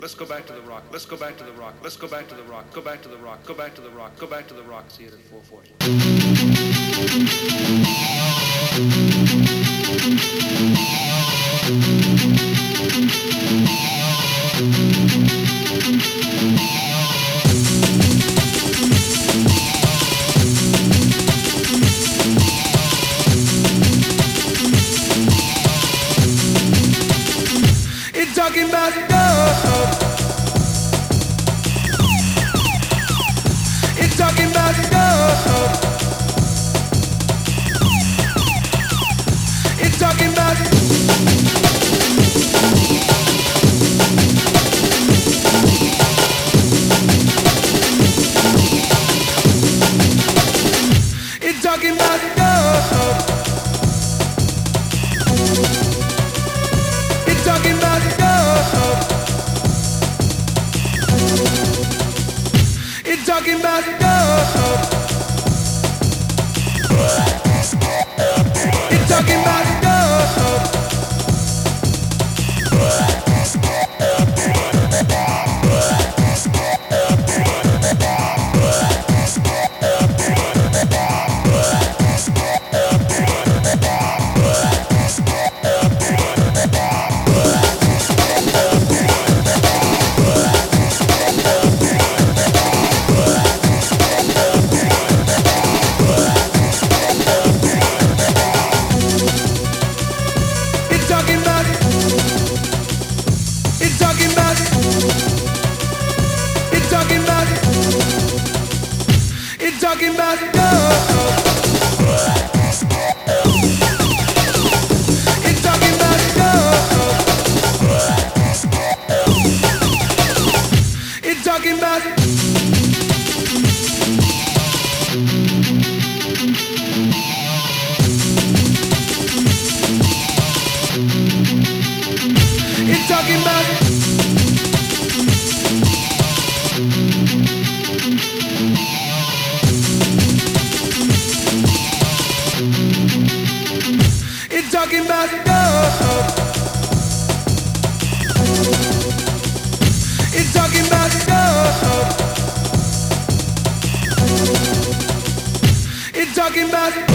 Let's go back to the rock. Let's go back to the rock. Let's go back to the rock. Go back to the rock. Go back to the rock. Go back to the rock. See it at 440. It's talking about love. It's talking about love. It's talking about. It's talking about love. It's talking about love. It's talking about love. It's talking about love. It's talking about. It's talking about. It's talking about. It's talking about love. It's talking about love. It's talking about. It's talking about. It's talking about love. It's talking about love. It's talking about.